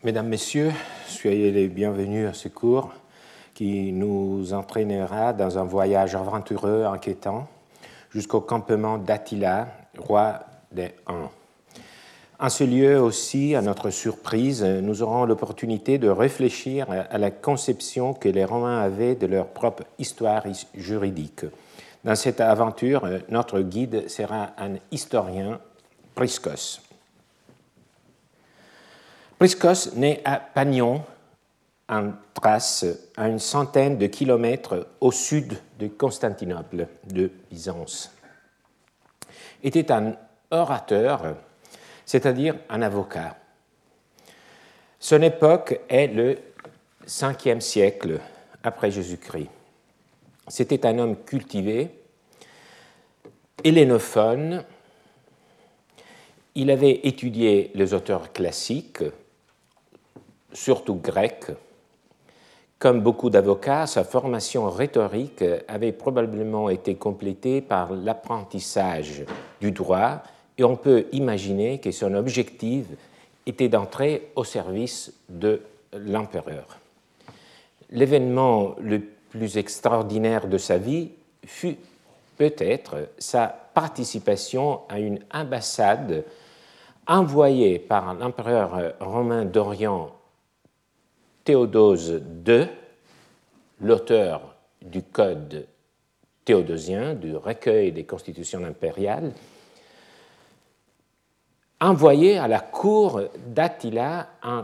Mesdames, Messieurs, soyez les bienvenus à ce cours qui nous entraînera dans un voyage aventureux, inquiétant, jusqu'au campement d'Attila, roi des Huns. En ce lieu aussi, à notre surprise, nous aurons l'opportunité de réfléchir à la conception que les Romains avaient de leur propre histoire juridique. Dans cette aventure, notre guide sera un historien, Priscos. Priscos naît à Panion, en Thrace, à une centaine de kilomètres au sud de Constantinople, de Byzance. Était un orateur, c'est-à-dire un avocat. Son époque est le 5e siècle après Jésus-Christ. C'était un homme cultivé, hellénophone. Il avait étudié les auteurs classiques, surtout grecs. Comme beaucoup d'avocats, sa formation rhétorique avait probablement été complétée par l'apprentissage du droit et on peut imaginer que son objectif était d'entrer au service de l'empereur. L'événement le plus extraordinaire de sa vie fut peut-être sa participation à une ambassade envoyée par l'empereur romain d'Orient Théodose II, l'auteur du Code théodosien, du recueil des constitutions impériales, envoyé à la cour d'Attila en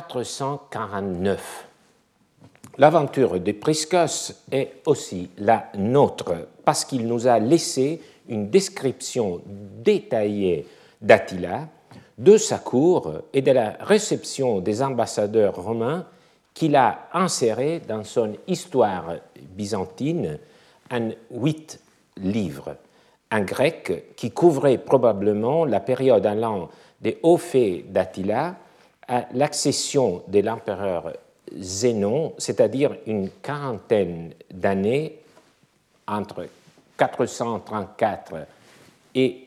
449. L'aventure de Priscos est aussi la nôtre parce qu'il nous a laissé une description détaillée d'Attila, de sa cour et de la réception des ambassadeurs romains qu'il a inséré dans son histoire byzantine en 8 livres, en grec qui couvrait probablement la période allant des hauts faits d'Attila à l'accession de l'empereur Zénon, c'est-à-dire une quarantaine d'années entre 434 et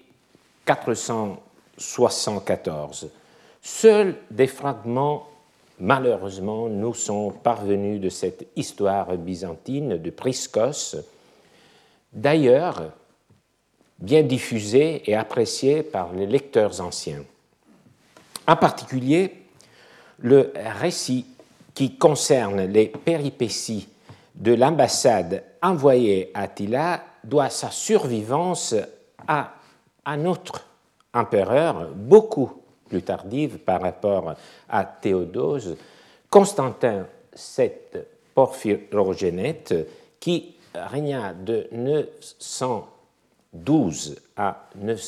474. Seuls des fragments, malheureusement, nous sont parvenus de cette histoire byzantine de Priscos, d'ailleurs bien diffusée et appréciée par les lecteurs anciens. En particulier, le récit qui concerne les péripéties de l'ambassade envoyée à Attila doit sa survivance à un autre empereur, beaucoup plus tardive par rapport à Théodose, Constantin VII Porphyrogénète, qui régna de 912 à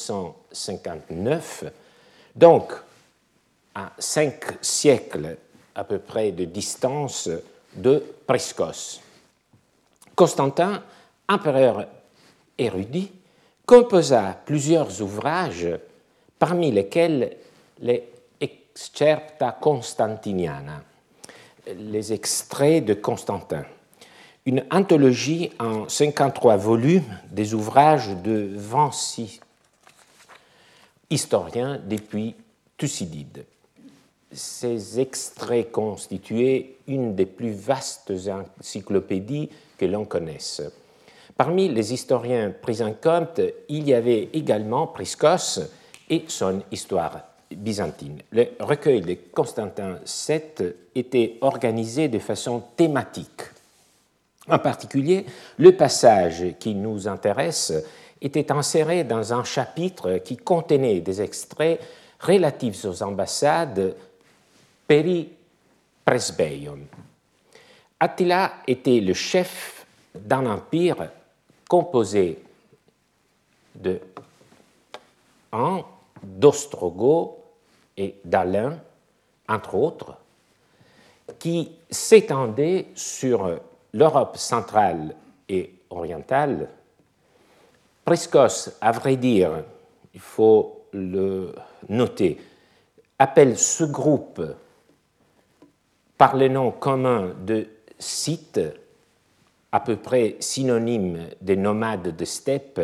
959, donc à 5 siècles à peu près de distance de Priscos. Constantin, empereur érudit, composa plusieurs ouvrages, parmi lesquels les Excerpta Constantiniana, les extraits de Constantin, une anthologie en 53 volumes des ouvrages de 26 historiens depuis Thucydide. Ces extraits constituaient une des plus vastes encyclopédies que l'on connaisse. Parmi les historiens pris en compte, il y avait également Priscos et son histoire byzantine. Le recueil de Constantin VII était organisé de façon thématique. En particulier, le passage qui nous intéresse était inséré dans un chapitre qui contenait des extraits relatifs aux ambassades Peri Presbeion. Attila était le chef d'un empire composé de Huns, d'Ostrogoths et d'Alains, entre autres, qui s'étendait sur l'Europe centrale et orientale. Priscos, à vrai dire, il faut le noter, appelle ce groupe par le nom commun de Scythes, à peu près synonyme des nomades de steppe,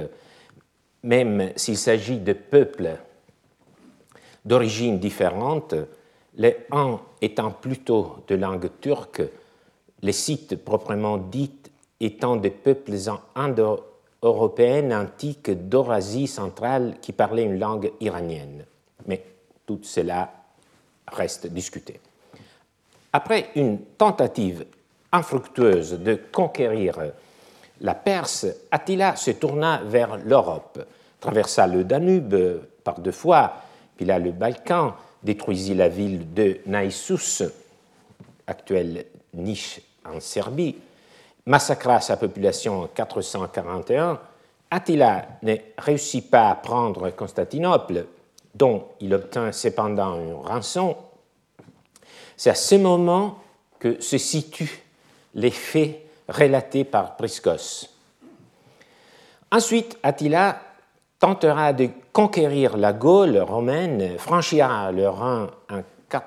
même s'il s'agit de peuples d'origines différentes. les Huns étant plutôt de langue turque, les Scythes proprement dits étant des peuples indo-européennes antiques d'Eurasie centrale qui parlaient une langue iranienne. Mais tout cela reste discuté. Après une tentative infructueuse de conquérir la Perse, Attila se tourna vers l'Europe, traversa le Danube par 2 fois, puis là le Balkan, détruisit la ville de Naissus, actuelle Niš en Serbie, massacra sa population en 441. Attila ne réussit pas à prendre Constantinople, dont il obtint cependant une rançon. C'est à ce moment que se situent les faits relatés par Priscos. Ensuite, Attila tentera de conquérir la Gaule romaine, franchira le Rhin en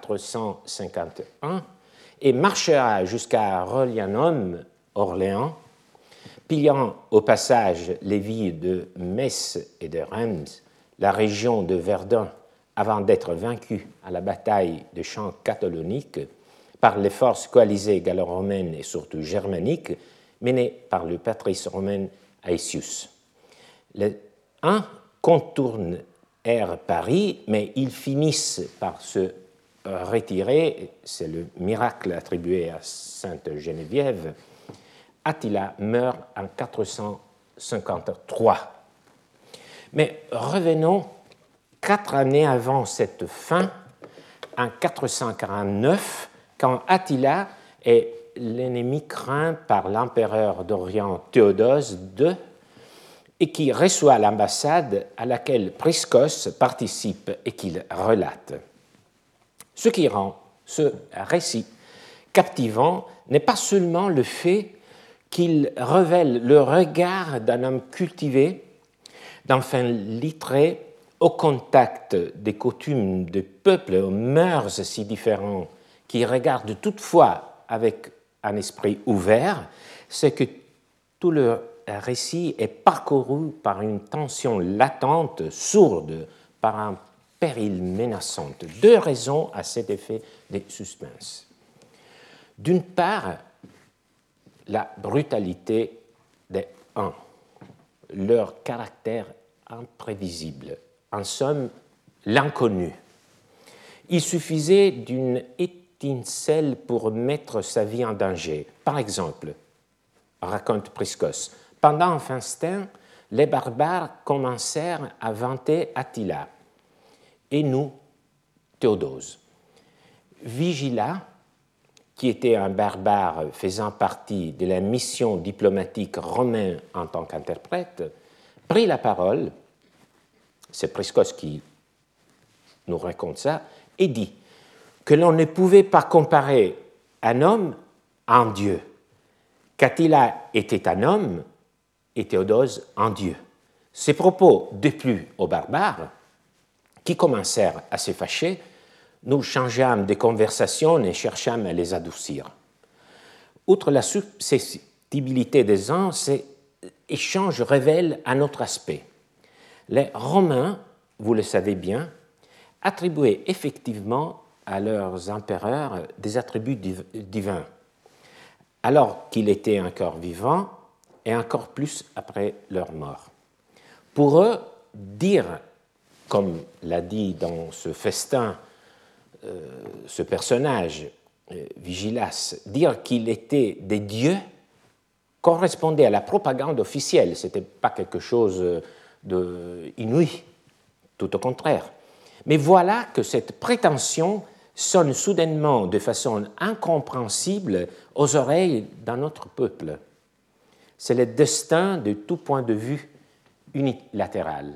451 et marchera jusqu'à Rhodianum, Orléans, pillant au passage les villes de Metz et de Reims, la région de Verdun, avant d'être vaincu à la bataille de Champ Cathalonique par les forces coalisées gallo-romaines et surtout germaniques menées par le patrice romain Aetius. Les Huns contournèrent Paris, mais ils finissent par se retirer, c'est le miracle attribué à Sainte Geneviève. Attila meurt en 453. Mais revenons 4 années avant cette fin, en 449, quand Attila est l'ennemi craint par l'empereur d'Orient Théodose II et qui reçoit l'ambassade à laquelle Priscos participe et qu'il relate. Ce qui rend ce récit captivant n'est pas seulement le fait qu'il révèle le regard d'un homme cultivé, d'un fin lettré, au contact des coutumes de peuples aux mœurs si différents, qui regardent toutefois avec un esprit ouvert, c'est que tout le récit est parcouru par une tension latente, sourde, par un péril menaçant. 2 raisons à cet effet de suspense. D'une part, la brutalité des Huns, leur caractère imprévisible, en somme, l'inconnu. Il suffisait d'une étincelle pour mettre sa vie en danger. Par exemple, raconte Priscos, pendant un festin, les barbares commencèrent à vanter Attila et nous, Théodose. Vigila, qui était un barbare faisant partie de la mission diplomatique romaine en tant qu'interprète, prit la parole, c'est Priscos qui nous raconte ça, et dit que l'on ne pouvait pas comparer un homme à un dieu, qu'Attila était un homme et Théodose un dieu. Ces propos déplut aux barbares, qui commencèrent à se fâcher. Nous changeâmes de conversation et cherchâmes à les adoucir. Outre la susceptibilité des uns, ces échanges révèlent un autre aspect. Les Romains, vous le savez bien, attribuaient effectivement à leurs empereurs des attributs divins, alors qu'il était encore vivant et encore plus après leur mort. Pour eux, dire, comme l'a dit dans ce festin ce personnage, Vigilas, dire qu'il était des dieux correspondait à la propagande officielle, ce n'était pas quelque chose d'inouï, tout au contraire. Mais voilà que cette prétention sonne soudainement de façon incompréhensible aux oreilles d'un autre peuple. C'est le destin de tout point de vue unilatéral.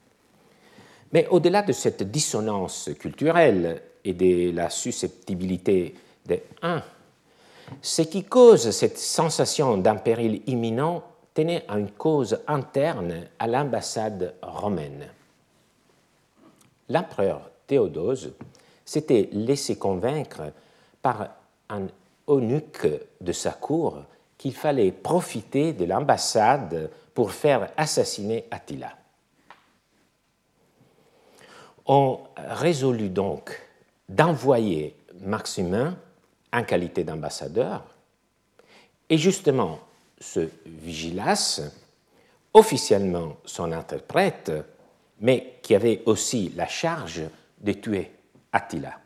Mais au-delà de cette dissonance culturelle et de la susceptibilité des Huns, ce qui cause cette sensation d'un péril imminent tenait à une cause interne à l'ambassade romaine. L'empereur Théodose s'était laissé convaincre par un eunuque de sa cour qu'il fallait profiter de l'ambassade pour faire assassiner Attila. On résolut donc d'envoyer Maximin en qualité d'ambassadeur, et justement ce Vigilas, officiellement son interprète, mais qui avait aussi la charge de tuer Attila.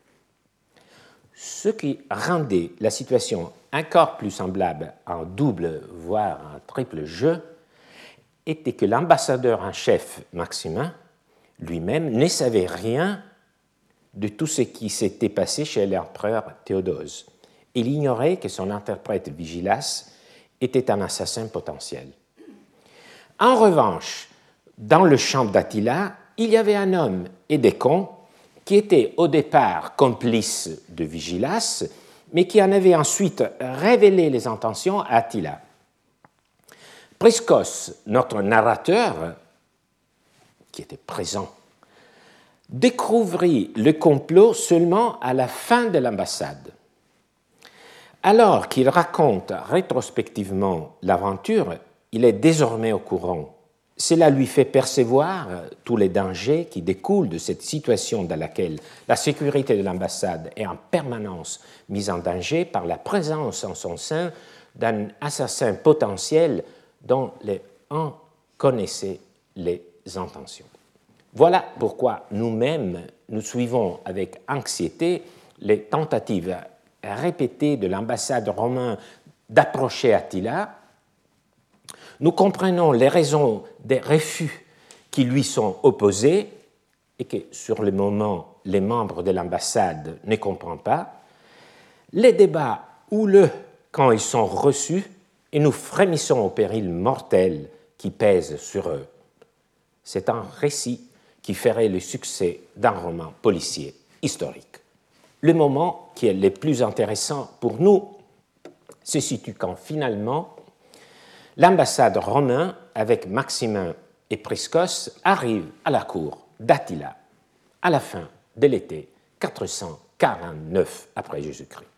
Ce qui rendait la situation encore plus semblable à un double, voire un triple jeu, était que l'ambassadeur en chef Maximin lui-même ne savait rien de tout ce qui s'était passé chez l'empereur Théodose. Il ignorait que son interprète Vigilas était un assassin potentiel. En revanche, dans le champ d'Attila, il y avait un homme, Édécon, qui était au départ complice de Vigilas, mais qui en avait ensuite révélé les intentions à Attila. Priscos, notre narrateur, qui était présent, découvrit le complot seulement à la fin de l'ambassade. Alors qu'il raconte rétrospectivement l'aventure, il est désormais au courant. Cela lui fait percevoir tous les dangers qui découlent de cette situation dans laquelle la sécurité de l'ambassade est en permanence mise en danger par la présence en son sein d'un assassin potentiel dont les uns connaissaient les intentions. Voilà pourquoi nous-mêmes, nous suivons avec anxiété les tentatives répétées de l'ambassade romaine d'approcher Attila. Nous comprenons les raisons des refus qui lui sont opposés et que, sur le moment, les membres de l'ambassade ne comprennent pas, les débats houleux quand ils sont reçus et nous frémissons au péril mortel qui pèse sur eux. C'est un récit qui ferait le succès d'un roman policier historique. Le moment qui est le plus intéressant pour nous se situe quand finalement l'ambassade romaine avec Maximin et Priscos arrive à la cour d'Attila à la fin de l'été 449 après Jésus-Christ.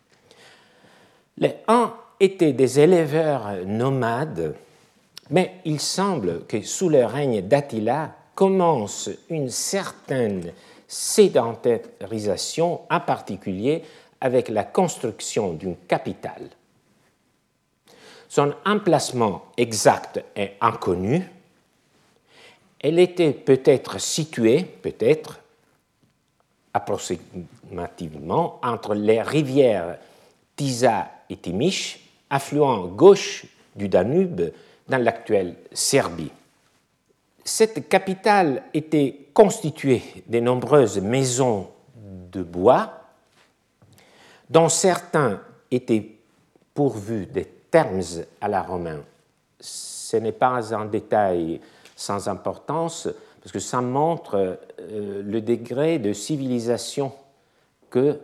Les uns étaient des éleveurs nomades, mais il semble que sous le règne d'Attila commence une certaine sédentarisation, en particulier avec la construction d'une capitale. Son emplacement exact est inconnu. Elle était peut-être située, approximativement, entre les rivières Tisa et Timish, affluent gauche du Danube dans l'actuelle Serbie. Cette capitale était constituée de nombreuses maisons de bois, dont certains étaient pourvus de termes à la romaine. Ce n'est pas un détail sans importance, parce que ça montre le degré de civilisation que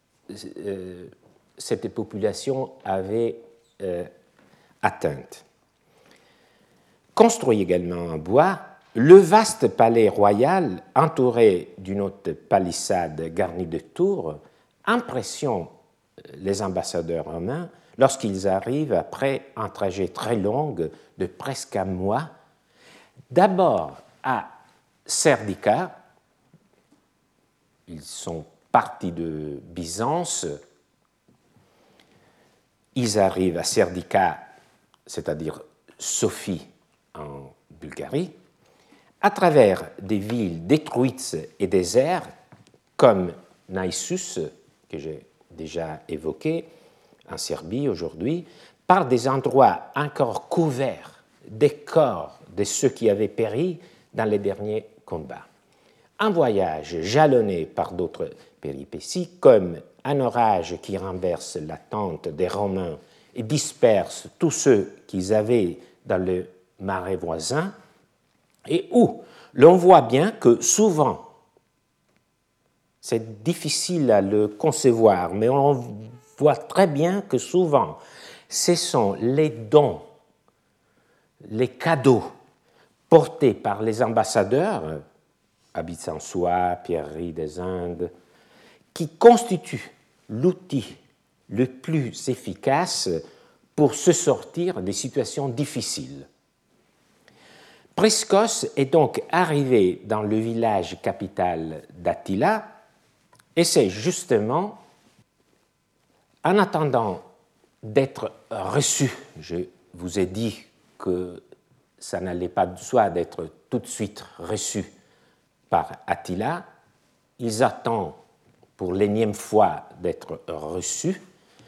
cette population avait atteinte. Construit également en bois, le vaste palais royal, entouré d'une haute palissade garnie de tours, impressionne les ambassadeurs romains lorsqu'ils arrivent après un trajet très long de presque un mois, d'abord à Serdica. Ils sont partis de Byzance, ils arrivent à Serdica, c'est-à-dire Sofie en Bulgarie, à travers des villes détruites et désertes comme Naissus, que j'ai déjà évoqué, en Serbie aujourd'hui, par des endroits encore couverts des corps de ceux qui avaient péri dans les derniers combats. Un voyage jalonné par d'autres péripéties, comme un orage qui renverse la tente des Romains et disperse tous ceux qu'ils avaient dans le marais voisin, et où l'on voit bien que souvent, c'est difficile à le concevoir, mais on voit très bien que souvent, ce sont les dons, les cadeaux portés par les ambassadeurs, habits en soie, pierreries des Indes, qui constituent l'outil le plus efficace pour se sortir des situations difficiles. Priscos est donc arrivé dans le village capital d'Attila Et c'est justement en attendant d'être reçu, je vous ai dit que ça n'allait pas de soi d'être tout de suite reçu par Attila, ils attendent pour l'énième fois d'être reçus.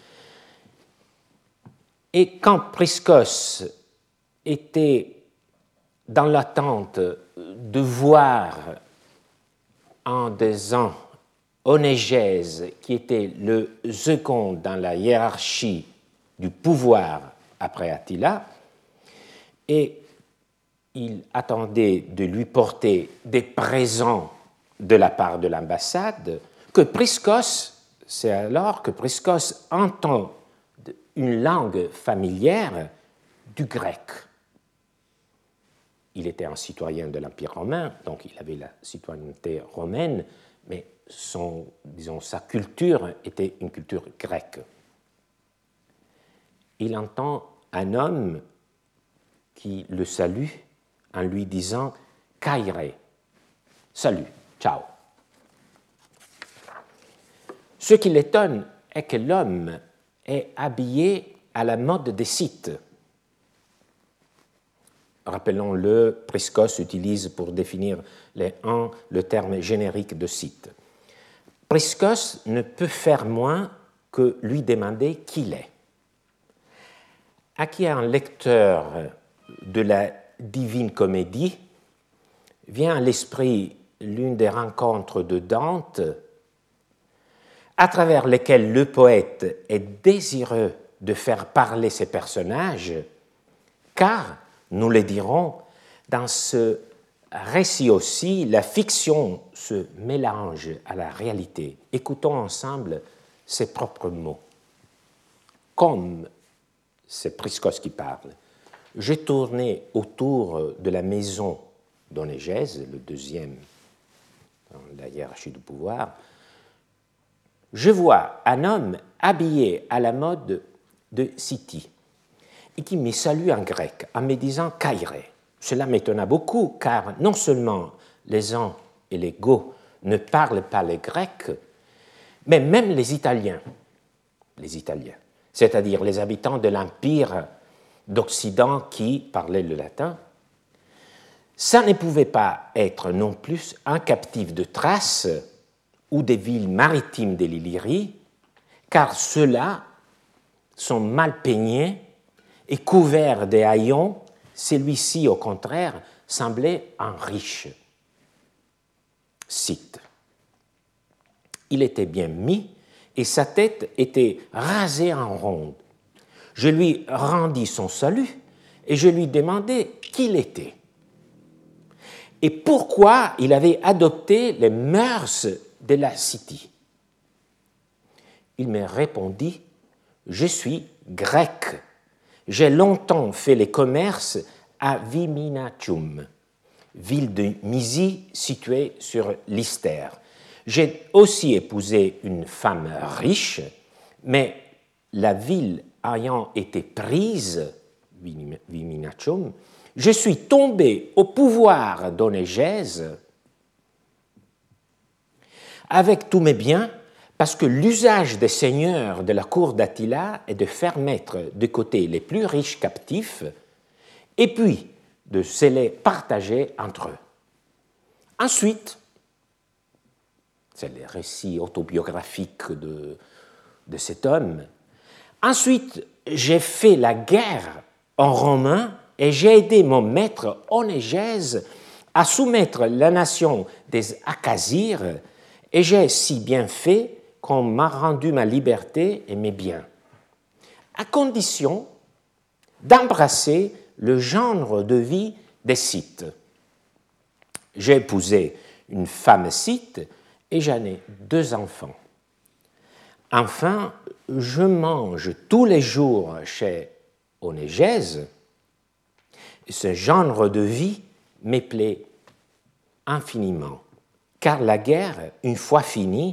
Et quand Priscos était dans l'attente de voir en 2 ans Onégèse, qui était le second dans la hiérarchie du pouvoir après Attila, et il attendait de lui porter des présents de la part de l'ambassade, que Priscos, c'est alors que Priscos entend une langue familière du grec. Il était un citoyen de l'Empire romain, donc il avait la citoyenneté romaine, mais sa culture était une culture grecque. Il entend un homme qui le salue en lui disant « Kaire », salut, ciao. Ce qui l'étonne est que l'homme est habillé à la mode des Scythes. Rappelons-le, Priscos utilise pour définir les uns le terme générique de Scythe. Priscos ne peut faire moins que lui demander qui il est. À qui un lecteur de la Divine Comédie vient à l'esprit l'une des rencontres de Dante, à travers lesquelles le poète est désireux de faire parler ses personnages, car, nous le dirons, dans ce récit aussi, la fiction se mélange à la réalité. Écoutons ensemble ses propres mots. Comme c'est Priscos qui parle, je tournais autour de la maison d'Onégèse, le deuxième dans la hiérarchie du pouvoir. Je vois un homme habillé à la mode de Scythie et qui me salue en grec en me disant « Kaire ». Cela m'étonna beaucoup car non seulement les uns et les Goths ne parlent pas le grec, mais même les Italiens, c'est-à-dire les habitants de l'Empire d'Occident qui parlaient le latin, ça ne pouvait pas être non plus un captif de Thrace ou des villes maritimes de l'Illyrie, car ceux-là sont mal peignés et couverts des haillons. Celui-ci, au contraire, semblait un riche Scythe. Il était bien mis et sa tête était rasée en ronde. Je lui rendis son salut et je lui demandai qui il était et pourquoi il avait adopté les mœurs de la Scythie. Il me répondit « Je suis grec. J'ai longtemps fait les commerces à Viminacium, ville de Mysie située sur l'Istère. J'ai aussi épousé une femme riche, mais la ville ayant été prise, Viminacium, je suis tombé au pouvoir d'Onégèse avec tous mes biens, parce que l'usage des seigneurs de la cour d'Attila est de faire mettre de côté les plus riches captifs et puis de se les partager entre eux. Ensuite, c'est le récit autobiographique de cet homme, ensuite j'ai fait la guerre en Romain et j'ai aidé mon maître Onégèse à soumettre la nation des Akazires et j'ai si bien fait qu'on m'a rendu ma liberté et mes biens, à condition d'embrasser le genre de vie des Scythes. J'ai épousé une femme scythe et j'en ai 2 enfants. Enfin, je mange tous les jours chez Onégèse. Ce genre de vie me plaît infiniment, car la guerre, une fois finie,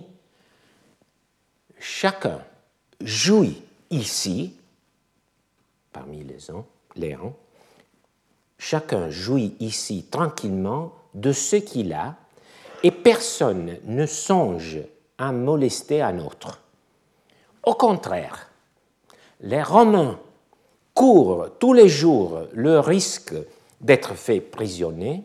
chacun jouit ici, parmi les uns, chacun jouit ici tranquillement de ce qu'il a et personne ne songe à molester un autre. Au contraire, les Romains courent tous les jours le risque d'être faits prisonniers.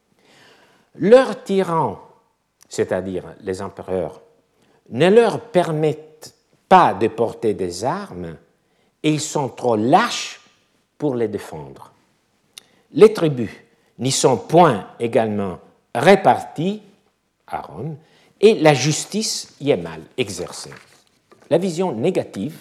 Leurs tyrans, c'est-à-dire les empereurs, ne leur permettent pas de porter des armes et ils sont trop lâches pour les défendre. Les tribus n'y sont point également réparties à Rome et la justice y est mal exercée. La vision négative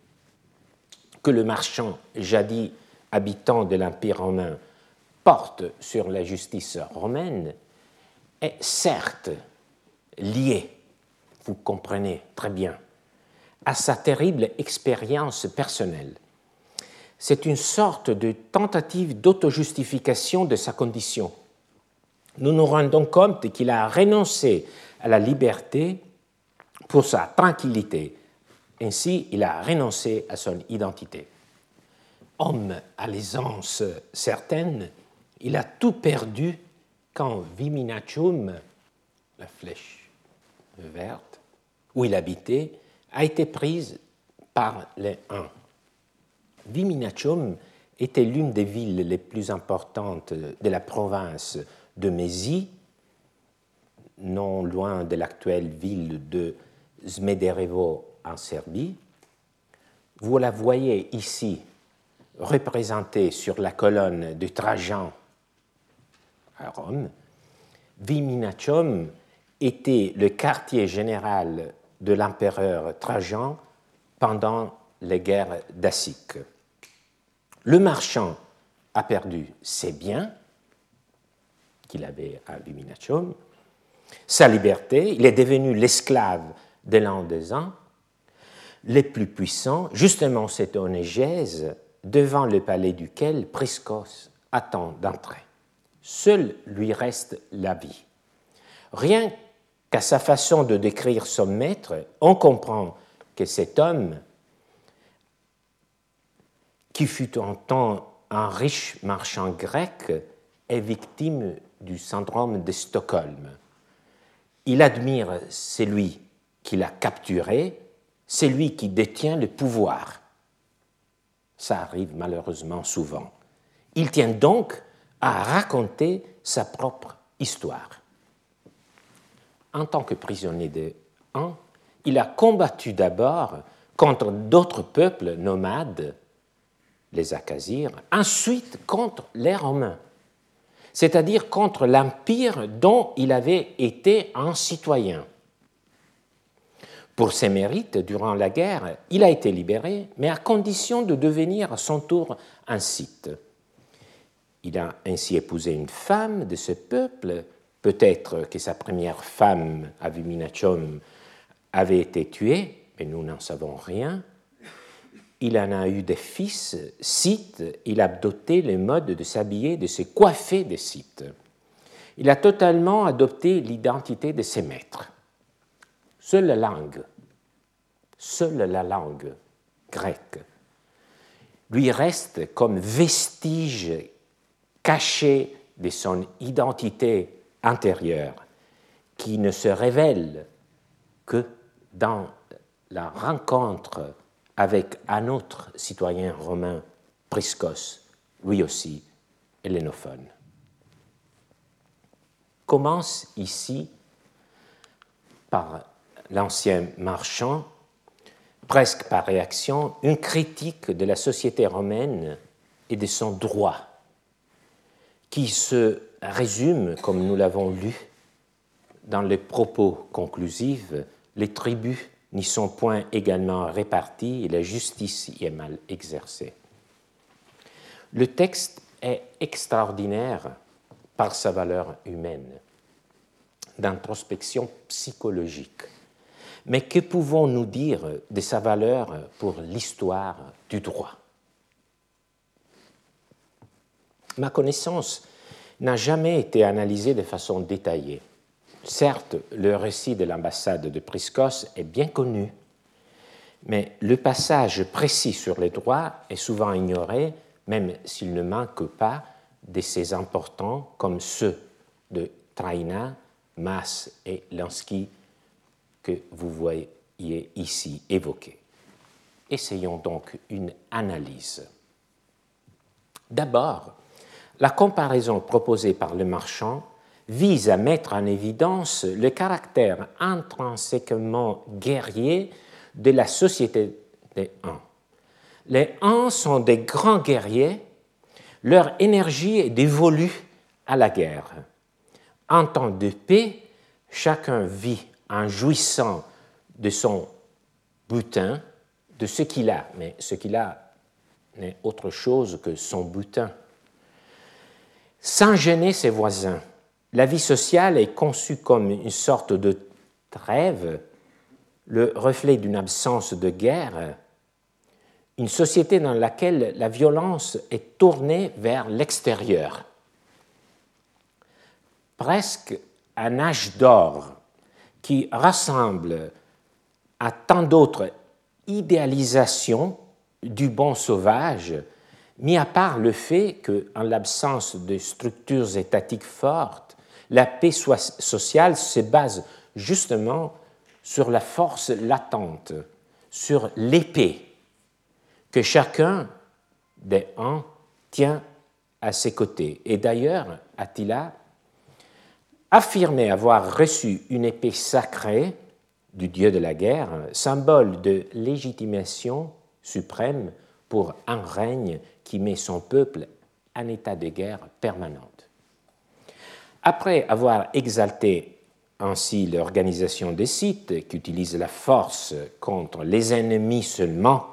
que le marchand jadis habitant de l'Empire romain porte sur la justice romaine est certes liée, vous comprenez très bien, à sa terrible expérience personnelle. C'est une sorte de tentative d'auto-justification de sa condition. Nous nous rendons compte qu'il a renoncé à la liberté pour sa tranquillité. Ainsi, il a renoncé à son identité. Homme à l'aisance certaine, il a tout perdu quand Viminatium, la flèche verte, où il habitait, a été prise par les Huns. Viminatium était l'une des villes les plus importantes de la province de Mésie, non loin de l'actuelle ville de Smederevo en Serbie. Vous la voyez ici représentée sur la colonne de Trajan à Rome. Viminatium était le quartier général de l'empereur Trajan pendant les guerres daciques. Le marchand a perdu ses biens qu'il avait à Viminatium, sa liberté, il est devenu l'esclave de l'un des uns, les plus puissants, justement cette onégèse devant le palais duquel Priscos attend d'entrer. Seul lui reste la vie. Rien qu'à sa façon de décrire son maître, on comprend que cet homme, qui fut un temps un riche marchand grec, est victime du syndrome de Stockholm. Il admire celui qui l'a capturé, celui qui détient le pouvoir. Ça arrive malheureusement souvent. Il tient donc à raconter sa propre histoire. En tant que prisonnier de Huns, il a combattu d'abord contre d'autres peuples nomades, les Akasirs, ensuite contre les Romains, c'est-à-dire contre l'empire dont il avait été un citoyen. Pour ses mérites, durant la guerre, il a été libéré, mais à condition de devenir à son tour un Scythe. Il a ainsi épousé une femme de ce peuple, peut-être que sa première femme, à Viminatium, avait été tuée, mais nous n'en savons rien. Il en a eu des fils scythes, il a adopté le mode de s'habiller, de se coiffer des scythes. Il a totalement adopté l'identité de ses maîtres. Seule la langue grecque lui reste comme vestige caché de son identité intérieure, qui ne se révèle que dans la rencontre avec un autre citoyen romain, Priscos, lui aussi hellénophone. Commence ici par l'ancien marchand, presque par réaction, une critique de la société romaine et de son droit, qui se résume, comme nous l'avons lu, dans les propos conclusifs, les tribus n'y sont point également réparties et la justice y est mal exercée. Le texte est extraordinaire par sa valeur humaine, d'introspection psychologique. Mais que pouvons-nous dire de sa valeur pour l'histoire du droit? Ma connaissance n'a jamais été analysée de façon détaillée. Certes, le récit de l'ambassade de Priscos est bien connu, mais le passage précis sur les droits est souvent ignoré, même s'il ne manque pas d'essais importants comme ceux de Traina, Mas et Lansky que vous voyez ici évoqués. Essayons donc une analyse. D'abord, la comparaison proposée par le Marchand vise à mettre en évidence le caractère intrinsèquement guerrier de la société des Huns. Les Huns sont des grands guerriers, leur énergie est dévolue à la guerre. En temps de paix, chacun vit en jouissant de son butin, de ce qu'il a, mais ce qu'il a n'est autre chose que son butin. Sans gêner ses voisins, la vie sociale est conçue comme une sorte de trêve, le reflet d'une absence de guerre, une société dans laquelle la violence est tournée vers l'extérieur. Presque un âge d'or qui rassemble à tant d'autres idéalisations du bon sauvage, mis à part le fait qu'en l'absence de structures étatiques fortes, la paix sociale se base justement sur la force latente, sur l'épée que chacun des Huns tient à ses côtés. Et d'ailleurs, Attila affirmait avoir reçu une épée sacrée du dieu de la guerre, symbole de légitimation suprême pour un règne qui met son peuple en état de guerre permanente. Après avoir exalté ainsi l'organisation des Scythes, qui utilise la force contre les ennemis seulement,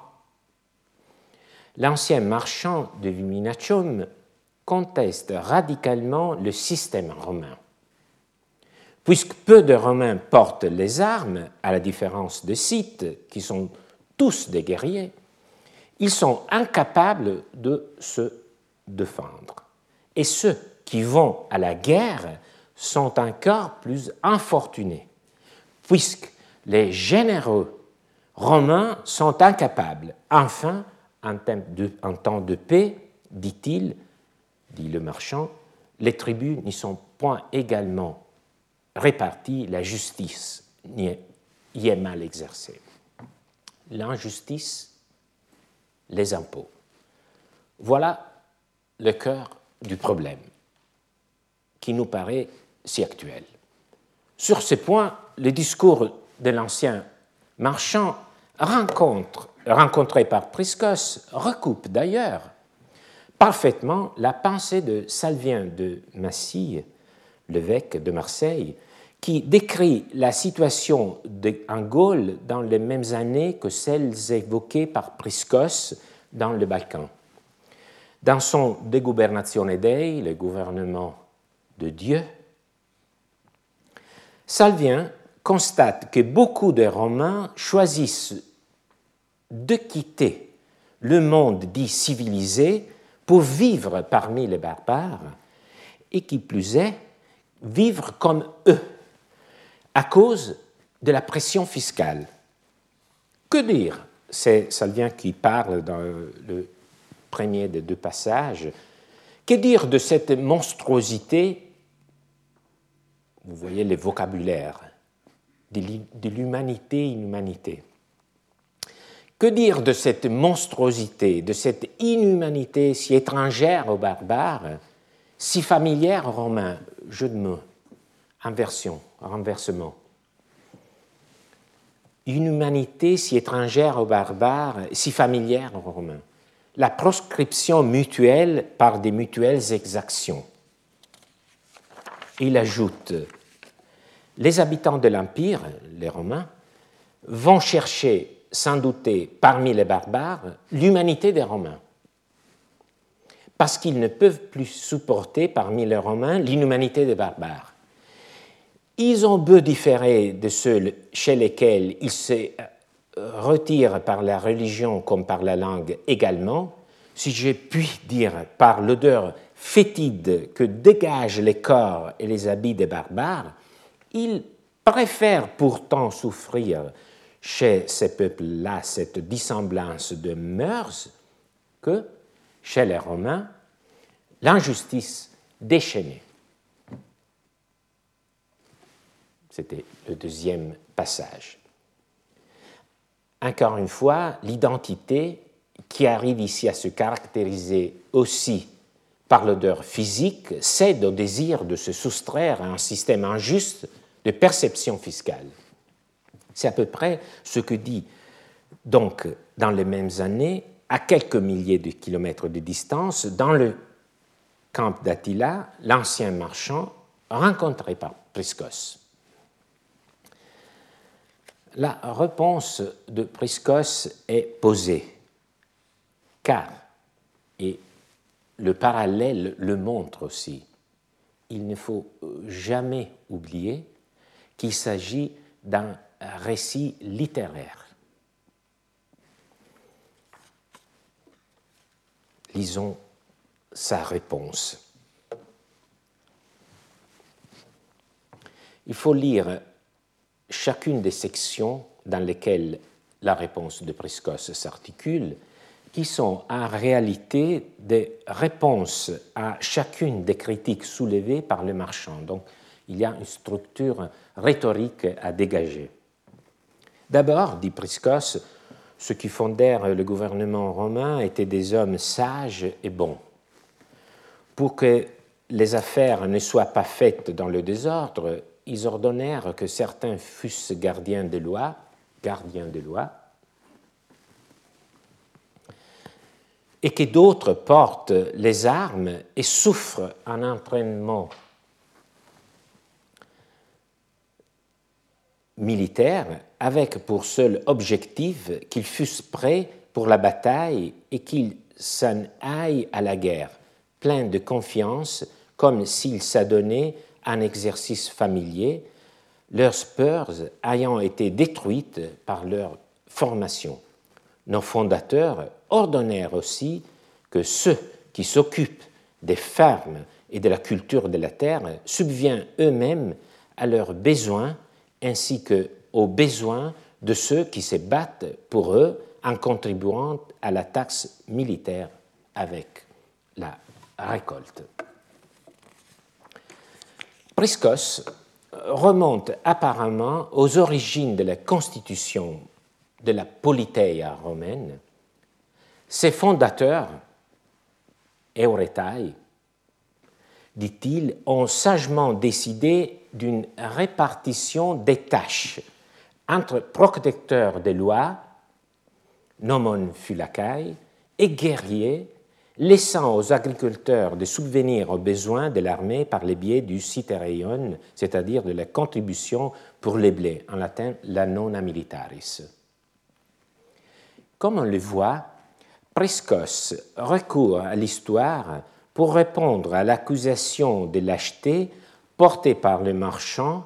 l'ancien Marchand de Viminatium conteste radicalement le système romain. Puisque peu de Romains portent les armes, à la différence des Scythes, qui sont tous des guerriers, ils sont incapables de se défendre. Et ceux qui vont à la guerre sont encore plus infortunés, puisque les généreux romains sont incapables. Enfin, en temps de paix, dit-il, dit le Marchand, les tribus n'y sont point également réparties, la justice y est mal exercée. L'injustice, les impôts. Voilà le cœur du problème qui nous paraît si actuel. Sur ce point, le discours de l'ancien Marchand rencontré par Priscos recoupe d'ailleurs parfaitement la pensée de Salvien de Massille, l'évêque de Marseille, qui décrit la situation en Gaule dans les mêmes années que celles évoquées par Priscos dans le Balkan. Dans son De Gubernatione Dei, le gouvernement de Dieu, Salvien constate que beaucoup de Romains choisissent de quitter le monde dit civilisé pour vivre parmi les barbares et qui plus est, vivre comme eux à cause de la pression fiscale. Que dire? C'est Salvien qui parle dans le premier des deux passages. Que dire de cette monstruosité? Vous voyez les vocabulaires de l'humanité-inhumanité. Que dire de cette monstruosité, de cette inhumanité si étrangère aux barbares, si familière aux Romains? Jeu de mots, renversement. Une humanité si étrangère aux barbares, si familière aux Romains. La proscription mutuelle par des mutuelles exactions. Il ajoute, les habitants de l'Empire, les Romains, vont chercher, sans douter, parmi les barbares, l'humanité des Romains, parce qu'ils ne peuvent plus supporter parmi les Romains l'inhumanité des barbares. Ils ont beau différer de ceux chez lesquels ils se retirent par la religion comme par la langue également, si je puis dire par l'odeur fétide que dégagent les corps et les habits des barbares, ils préfèrent pourtant souffrir chez ces peuples-là cette dissemblance de mœurs que, chez les Romains, l'injustice déchaînée. C'était le deuxième passage. Encore une fois, l'identité, qui arrive ici à se caractériser aussi par l'odeur physique, cède au désir de se soustraire à un système injuste de perception fiscale. C'est à peu près ce que dit donc dans les mêmes années, à quelques milliers de kilomètres de distance, dans le camp d'Attila, l'ancien marchand rencontré par Priscos. La réponse de Priscos est posée, car, et le parallèle le montre aussi, il ne faut jamais oublier qu'il s'agit d'un récit littéraire. Lisons sa réponse. Il faut lire chacune des sections dans lesquelles la réponse de Priscos s'articule, qui sont en réalité des réponses à chacune des critiques soulevées par le marchand. Donc, il y a une structure rhétorique à dégager. D'abord, dit Priscos, ceux qui fondèrent le gouvernement romain étaient des hommes sages et bons. Pour que les affaires ne soient pas faites dans le désordre, ils ordonnèrent que certains fussent gardiens des lois, et que d'autres portent les armes et souffrent un entraînement militaire avec pour seul objectif qu'ils fussent prêts pour la bataille et qu'ils s'en aillent à la guerre, pleins de confiance, comme s'ils s'adonnaient à un exercice familier, leurs peurs ayant été détruites par leur formation. Nos fondateurs ordonnèrent aussi que ceux qui s'occupent des fermes et de la culture de la terre subviennent eux-mêmes à leurs besoins ainsi qu'aux besoins de ceux qui se battent pour eux en contribuant à la taxe militaire avec la récolte. Priscos remonte apparemment aux origines de la constitution de la politeia romaine. Ses fondateurs, Euretai, dit-il, ont sagement décidé d'une répartition des tâches entre protecteurs des lois, nomon phylacai, et guerriers, laissant aux agriculteurs de subvenir aux besoins de l'armée par le biais du citereion, c'est-à-dire de la contribution pour les blés, en latin la nona militaris. Comme on le voit, Priscos recourt à l'histoire pour répondre à l'accusation de lâcheté portée par le marchand.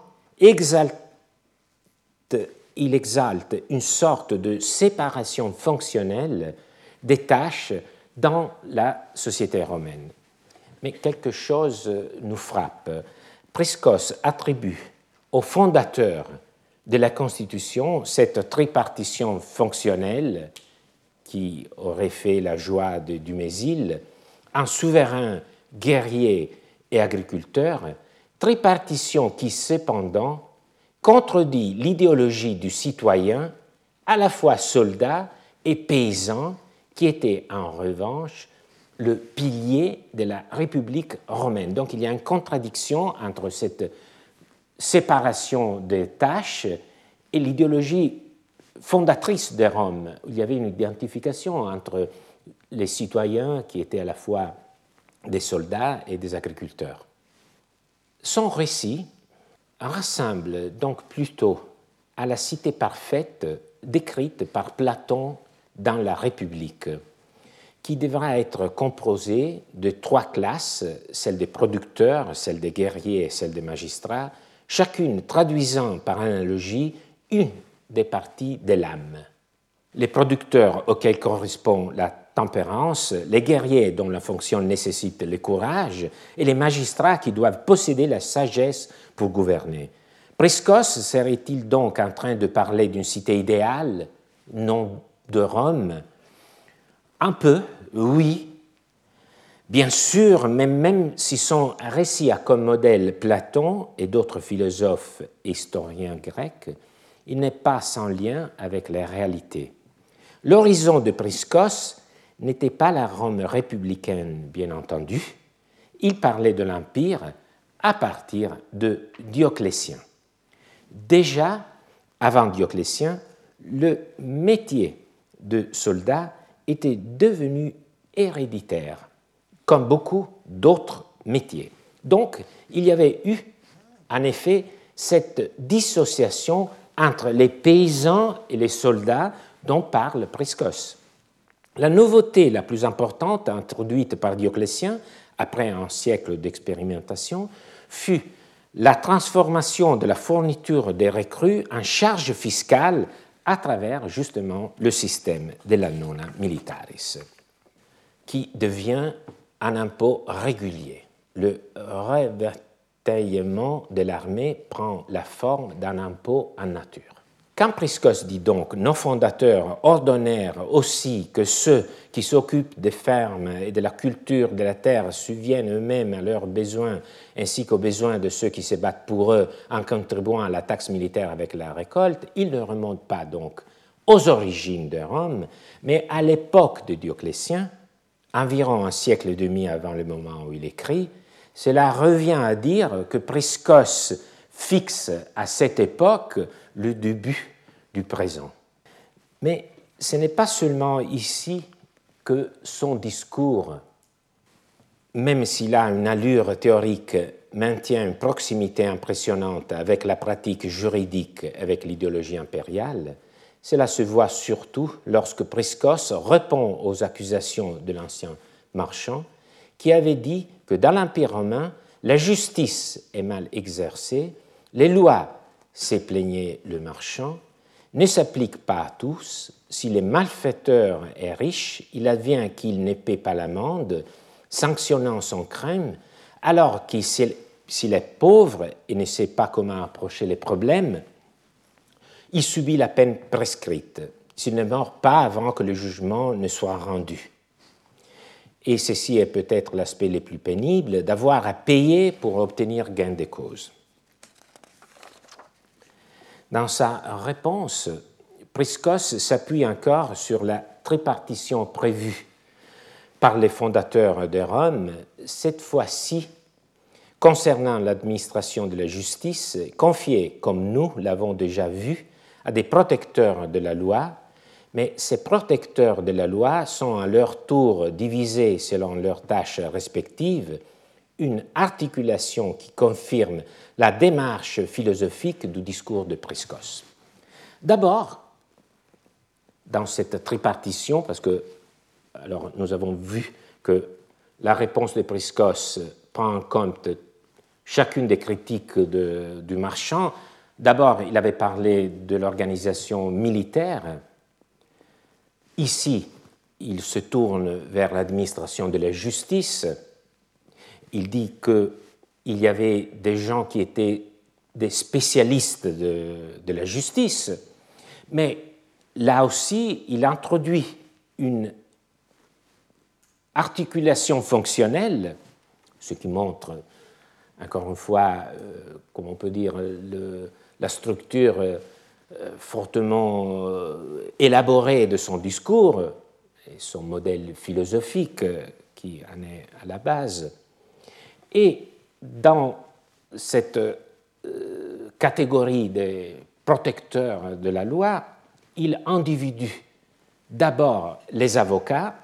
Il exalte une sorte de séparation fonctionnelle des tâches dans la société romaine. Mais quelque chose nous frappe. Priscos attribue aux fondateurs de la Constitution cette tripartition fonctionnelle qui aurait fait la joie de Dumézil, un souverain, guerrier et agriculteur, tripartition qui cependant contredit l'idéologie du citoyen, à la fois soldat et paysan, qui était en revanche le pilier de la République romaine. Donc il y a une contradiction entre cette séparation des tâches et l'idéologie fondatrice de Rome. Il y avait une identification entre les citoyens qui étaient à la fois des soldats et des agriculteurs. Son récit rassemble donc plutôt à la cité parfaite décrite par Platon dans la République, qui devra être composée de trois classes, celle des producteurs, celle des guerriers et celle des magistrats, chacune traduisant par analogie une des parties de l'âme. Les producteurs auxquels correspond la tempérance, les guerriers dont la fonction nécessite le courage, et les magistrats qui doivent posséder la sagesse pour gouverner. Priscos serait-il donc en train de parler d'une cité idéale, non de Rome? Un peu, oui. Bien sûr, mais même si son récit a comme modèle Platon et d'autres philosophes et historiens grecs, il n'est pas sans lien avec la réalité. L'horizon de Priscos n'était pas la Rome républicaine, bien entendu. Il parlait de l'Empire à partir de Dioclétien. Déjà, avant Dioclétien, le métier de soldat était devenu héréditaire, comme beaucoup d'autres métiers. Donc, il y avait eu, en effet, cette dissociation entre les paysans et les soldats dont parle Priscos. La nouveauté la plus importante introduite par Dioclétien, après un siècle d'expérimentation, fut la transformation de la fourniture des recrues en charge fiscale à travers justement le système de la nona militaris, qui devient un impôt régulier. Le ravitaillement de l'armée prend la forme d'un impôt en nature. Quand Priscos dit donc « Nos fondateurs ordonnèrent aussi que ceux qui s'occupent des fermes et de la culture de la terre subviennent eux-mêmes à leurs besoins ainsi qu'aux besoins de ceux qui se battent pour eux en contribuant à la taxe militaire avec la récolte », il ne remonte pas donc aux origines de Rome, mais à l'époque de Dioclétien, environ un siècle et demi avant le moment où il écrit. Cela revient à dire que Priscos fixe à cette époque le début du présent. Mais ce n'est pas seulement ici que son discours, même s'il a une allure théorique, maintient une proximité impressionnante avec la pratique juridique, avec l'idéologie impériale. Cela se voit surtout lorsque Priscos répond aux accusations de l'ancien marchand qui avait dit que dans l'Empire romain, la justice est mal exercée, les lois, s'est plaigné le marchand, ne s'appliquent pas à tous. Si le malfaiteur est riche, il advient qu'il ne paie pas l'amende, sanctionnant son crime, alors que s'il est pauvre et ne sait pas comment approcher les problèmes, il subit la peine prescrite, s'il ne meurt pas avant que le jugement ne soit rendu. Et ceci est peut-être l'aspect le plus pénible, d'avoir à payer pour obtenir gain de cause. Dans sa réponse, Priscos s'appuie encore sur la tripartition prévue par les fondateurs de Rome, cette fois-ci concernant l'administration de la justice, confiée, comme nous l'avons déjà vu, à des protecteurs de la loi, mais ces protecteurs de la loi sont à leur tour divisés selon leurs tâches respectives, une articulation qui confirme la démarche philosophique du discours de Priscos. D'abord, dans cette tripartition, parce que alors, nous avons vu que la réponse de Priscos prend en compte chacune des critiques du marchand. D'abord, il avait parlé de l'organisation militaire. Ici, il se tourne vers l'administration de la justice. Il dit qu'il y avait des gens qui étaient des spécialistes de la justice, mais là aussi, il introduit une articulation fonctionnelle, ce qui montre, encore une fois, comment on peut dire, la structure fortement élaborée de son discours et son modèle philosophique qui en est à la base. Et dans cette catégorie des protecteurs de la loi, il individue d'abord les avocats,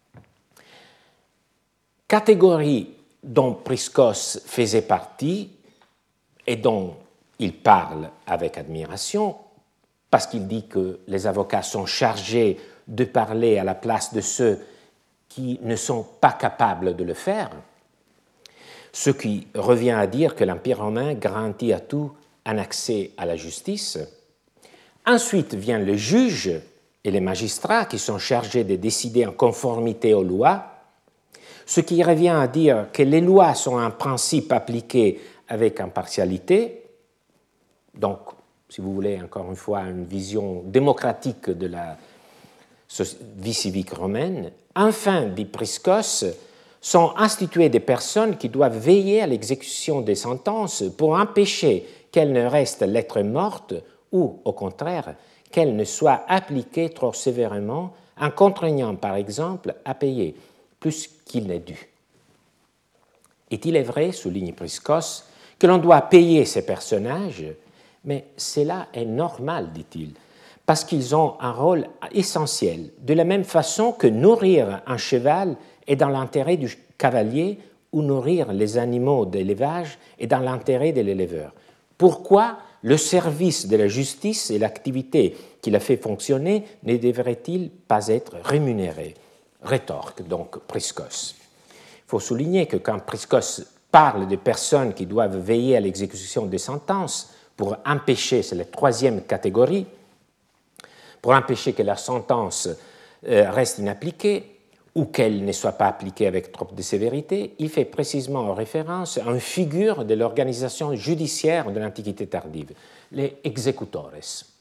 catégorie dont Priscos faisait partie et dont il parle avec admiration, parce qu'il dit que les avocats sont chargés de parler à la place de ceux qui ne sont pas capables de le faire, ce qui revient à dire que l'Empire romain garantit à tout un accès à la justice. Ensuite vient le juge et les magistrats qui sont chargés de décider en conformité aux lois, ce qui revient à dire que les lois sont en principe appliquées avec impartialité, donc, si vous voulez, encore une fois, une vision démocratique de la vie civique romaine. Enfin, dit Priscos, sont instituées des personnes qui doivent veiller à l'exécution des sentences pour empêcher qu'elles ne restent lettre morte ou, au contraire, qu'elle ne soit appliquée trop sévèrement en contraignant, par exemple, à payer plus qu'il n'est dû. Et il est vrai, souligne Priskos, que l'on doit payer ces personnages, mais cela est normal, dit-il, parce qu'ils ont un rôle essentiel, de la même façon que nourrir un cheval est dans l'intérêt du cavalier ou nourrir les animaux d'élevage est dans l'intérêt de l'éleveur. Pourquoi le service de la justice et l'activité qui la fait fonctionner ne devraient-ils pas être rémunérés? Rétorque donc Priskos. Il faut souligner que quand Priskos parle de personnes qui doivent veiller à l'exécution des sentences pour empêcher, c'est la troisième catégorie, pour empêcher que la sentence reste inappliquée ou qu'elle ne soit pas appliquée avec trop de sévérité, il fait précisément référence à une figure de l'organisation judiciaire de l'Antiquité tardive, les executores.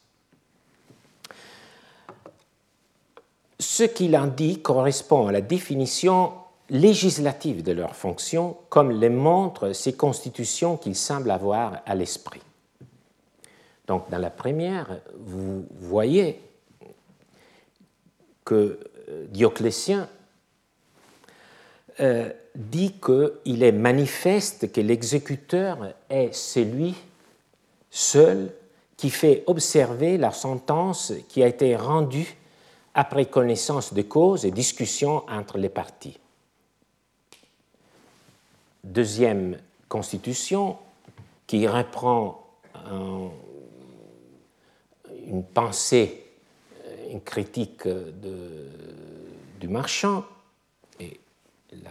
Ce qu'il en dit correspond à la définition législative de leur fonction, comme le montrent ces constitutions qu'ils semblent avoir à l'esprit. Donc, dans la première, vous voyez que Dioclétien dit qu'il est manifeste que l'exécuteur est celui seul qui fait observer la sentence qui a été rendue après connaissance de cause et discussion entre les parties. Deuxième constitution qui reprend une pensée, une critique du marchand et la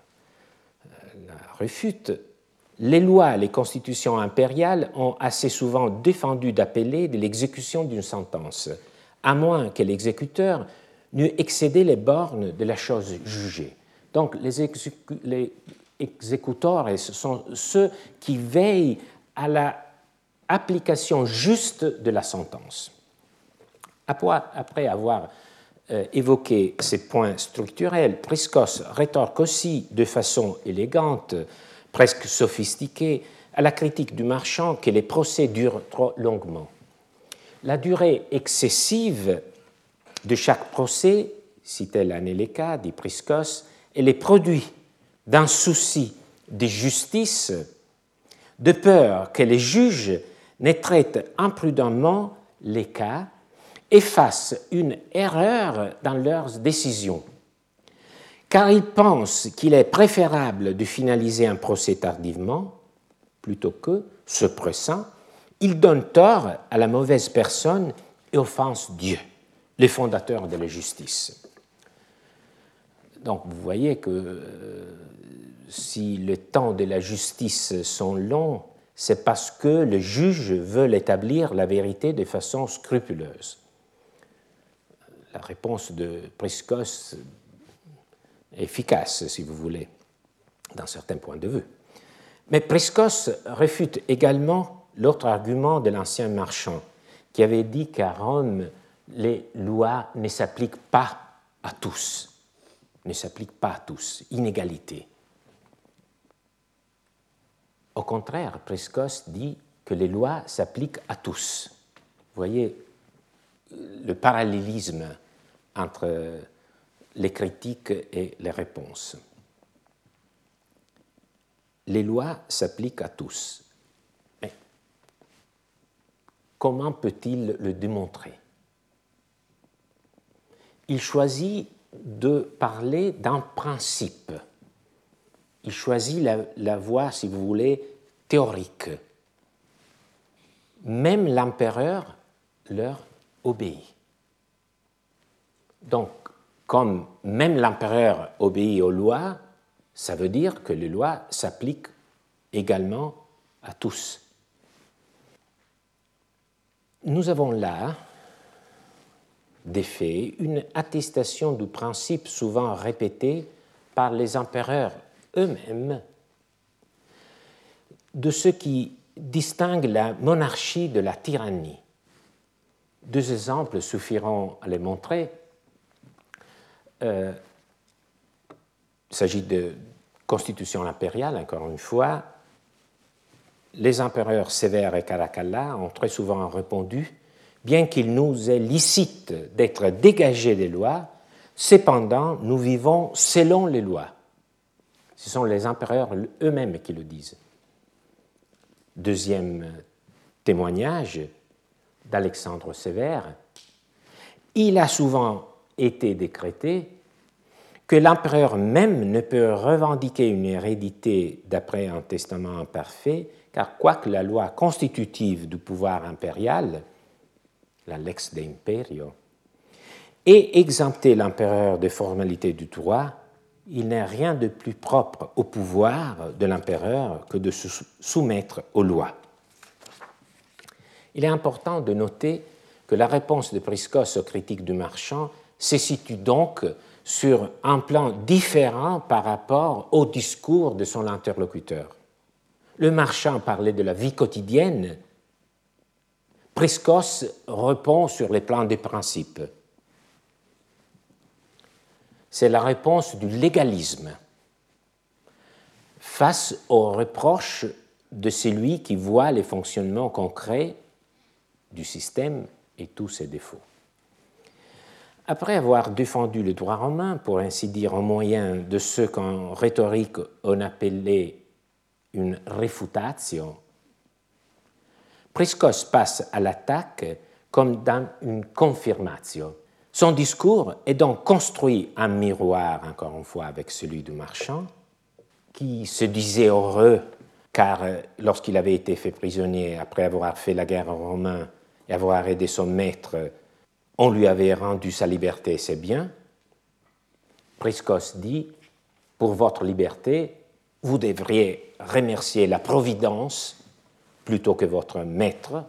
réfute. Les lois et les constitutions impériales ont assez souvent défendu d'appeler de l'exécution d'une sentence, à moins que l'exécuteur n'eût excédé les bornes de la chose jugée. Donc les exécutores sont ceux qui veillent à l'application juste de la sentence. Après avoir évoqué ces points structurels, Priskos rétorque aussi de façon élégante, presque sophistiquée, à la critique du marchand que les procès durent trop longuement. La durée excessive de chaque procès, citait l'Anéléka, dit Priskos, est le produit d'un souci de justice, de peur que les juges ne traitent imprudemment les cas et fassent une erreur dans leurs décisions, car ils pensent qu'il est préférable de finaliser un procès tardivement plutôt que, se pressant, ils donnent tort à la mauvaise personne et offensent Dieu, le fondateur de la justice. Donc vous voyez que si les temps de la justice sont longs, c'est parce que le juge veut établir la vérité de façon scrupuleuse. La réponse de Priskos est efficace, si vous voulez, d'un certain point de vue. Mais Priskos réfute également l'autre argument de l'ancien marchand, qui avait dit qu'à Rome, les lois ne s'appliquent pas à tous, inégalité. Au contraire, Priskos dit que les lois s'appliquent à tous. Vous voyez le parallélisme entre les critiques et les réponses. Les lois s'appliquent à tous. Mais comment peut-il le démontrer? Il choisit de parler d'un principe. Il choisit la voie, si vous voulez, théorique. Même l'empereur leur obéit. Donc, comme même l'empereur obéit aux lois, ça veut dire que les lois s'appliquent également à tous. Nous avons là, d'effet, une attestation du principe souvent répété par les empereurs eux-mêmes de ce qui distingue la monarchie de la tyrannie. Deux exemples suffiront à les montrer. Il s'agit de constitution impériale, encore une fois. les empereurs Sévère et Caracalla ont très souvent répondu « Bien qu'il nous est licite d'être dégagés des lois, cependant nous vivons selon les lois. » Ce sont les empereurs eux-mêmes qui le disent. Deuxième témoignage d'Alexandre Sévère, il a souvent été décrété que l'empereur même ne peut revendiquer une hérédité d'après un testament imparfait, car quoique la loi constitutive du pouvoir impérial, la lex de imperio, ait exempté l'empereur des formalités du droit, il n'est rien de plus propre au pouvoir de l'empereur que de se soumettre aux lois. Il est important de noter que la réponse de Priscos aux critiques du marchand se situe donc sur un plan différent par rapport au discours de son interlocuteur. Le marchand parlait de la vie quotidienne, Priscos répond sur les plans des principes. C'est la réponse du légalisme face aux reproches de celui qui voit les fonctionnements concrets du système et tous ses défauts. Après avoir défendu le droit romain, pour ainsi dire, au moyen de ce qu'en rhétorique on appelait une refutatio, Priscos passe à l'attaque comme dans une confirmatio. Son discours est donc construit en miroir, encore une fois, avec celui du marchand, qui se disait heureux car lorsqu'il avait été fait prisonnier après avoir fait la guerre aux Romains et avoir aidé son maître, on lui avait rendu sa liberté et ses biens. Priscos dit, pour votre liberté, vous devriez remercier la Providence plutôt que votre maître.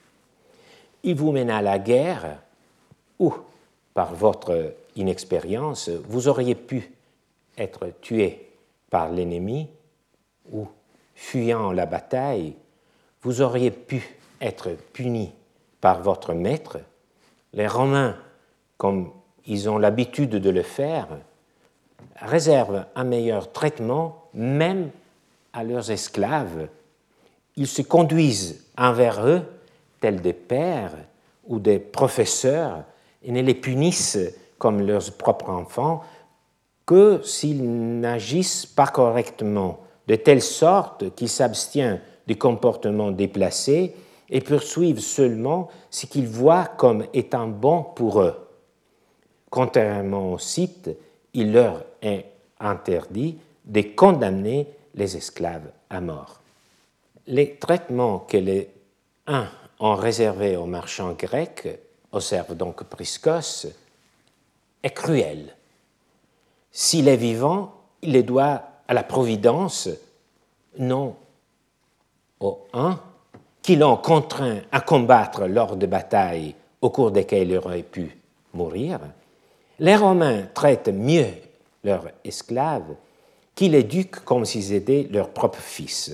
Il vous mène à la guerre où, par votre inexpérience, vous auriez pu être tué par l'ennemi ou, fuyant la bataille, vous auriez pu être puni par votre maître. Les Romains, comme ils ont l'habitude de le faire, réservent un meilleur traitement même à leurs esclaves. Ils se conduisent envers eux tels des pères ou des professeurs et ne les punissent comme leurs propres enfants que s'ils n'agissent pas correctement, de telle sorte qu'ils s'abstiennent des comportements déplacés et poursuivent seulement ce qu'ils voient comme étant bon pour eux. Contrairement au Scythes, il leur est interdit de condamner les esclaves à mort. Les traitements que les uns ont réservés aux marchands grecs, observe donc Priscos, est cruel. S'il est vivant, il les doit à la Providence, non aux uns qui l'ont contraint à combattre lors de batailles au cours desquelles il aurait pu mourir. Les Romains traitent mieux leurs esclaves qu'ils les éduquent comme s'ils étaient leurs propres fils.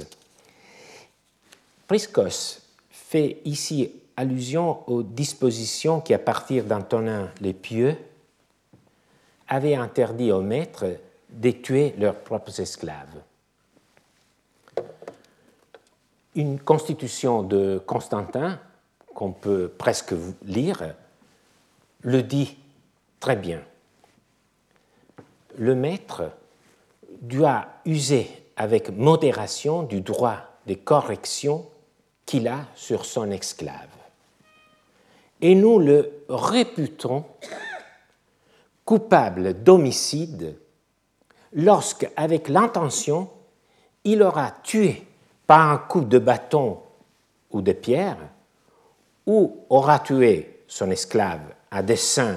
Priscos fait ici allusion aux dispositions qui, à partir d'Antonin le Pieux, avaient interdit aux maîtres de tuer leurs propres esclaves. Une constitution de Constantin, qu'on peut presque lire, le dit très bien. Le maître doit user avec modération du droit de correction qu'il a sur son esclave. Et nous le réputons coupable d'homicide lorsque, avec l'intention, il aura tué par un coup de bâton ou de pierre, ou aura tué son esclave à dessein,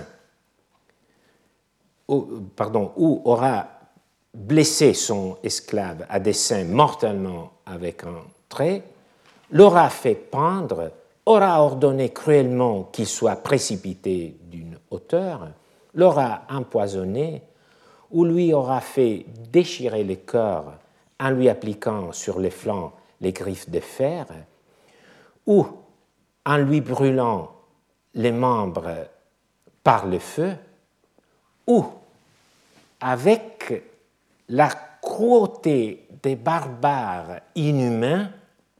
ou aura blessé son esclave à dessein mortellement avec un trait, l'aura fait pendre, aura ordonné cruellement qu'il soit précipité d'une hauteur, l'aura empoisonné, ou lui aura fait déchirer le corps en lui appliquant sur les flancs les griffes de fer, ou en lui brûlant les membres par le feu, ou avec la cruauté des barbares inhumains,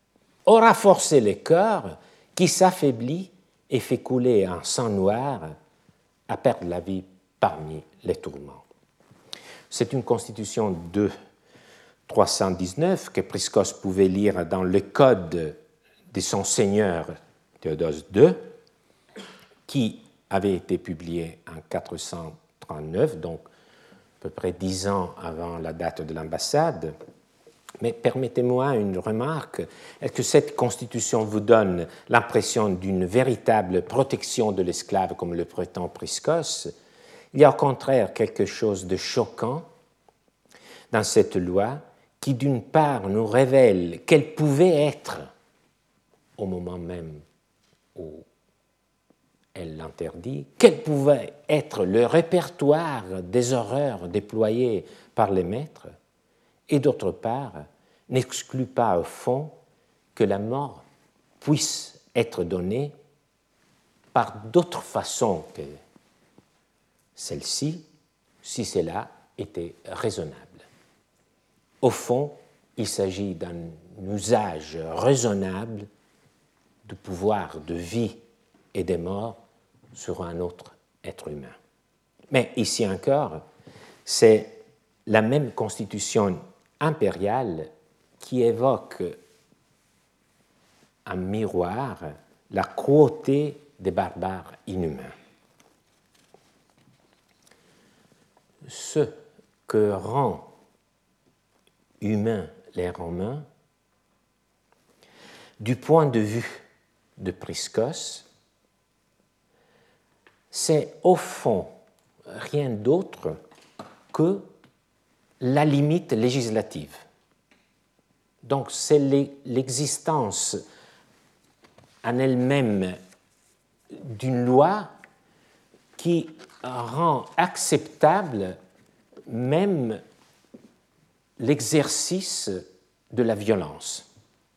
aura forcé le cœur qui s'affaiblit et fait couler un sang noir à perdre la vie parmi les tourments. C'est une constitution de 319 que Priscos pouvait lire dans le code de son seigneur Théodose II, qui avait été publié en 439, donc à peu près 10 ans avant la date de l'ambassade. Mais permettez-moi une remarque. Est-ce que cette constitution vous donne l'impression d'une véritable protection de l'esclave comme le prétend Priscos? Il y a au contraire quelque chose de choquant dans cette loi qui, d'une part, nous révèle quelle pouvait être, au moment même où elle l'interdit, quel pouvait être le répertoire des horreurs déployées par les maîtres, et d'autre part, n'exclut pas au fond que la mort puisse être donnée par d'autres façons que celle-ci, si cela était raisonnable. Au fond, il s'agit d'un usage raisonnable du pouvoir de vie et de mort sur un autre être humain. Mais ici encore, c'est la même constitution impériale qui évoque en miroir la cruauté des barbares inhumains. Ce que rend humains les Romains, du point de vue de Priscos, c'est au fond rien d'autre que la limite législative. Donc c'est l'existence en elle-même d'une loi qui rend acceptable même l'exercice de la violence.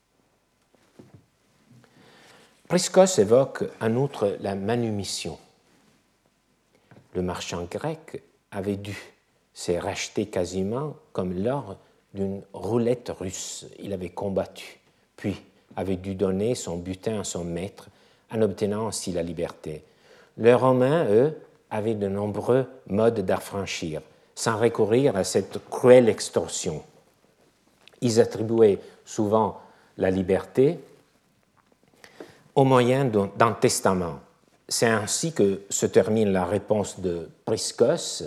Priscos évoque en outre la manumission. Le marchand grec avait dû se racheter quasiment comme lors d'une roulette russe. Il avait combattu, puis avait dû donner son butin à son maître en obtenant ainsi la liberté. Les Romains, eux, avaient de nombreux modes d'affranchir, sans recourir à cette cruelle extorsion. Ils attribuaient souvent la liberté au moyen d'un testament. C'est ainsi que se termine la réponse de Priscos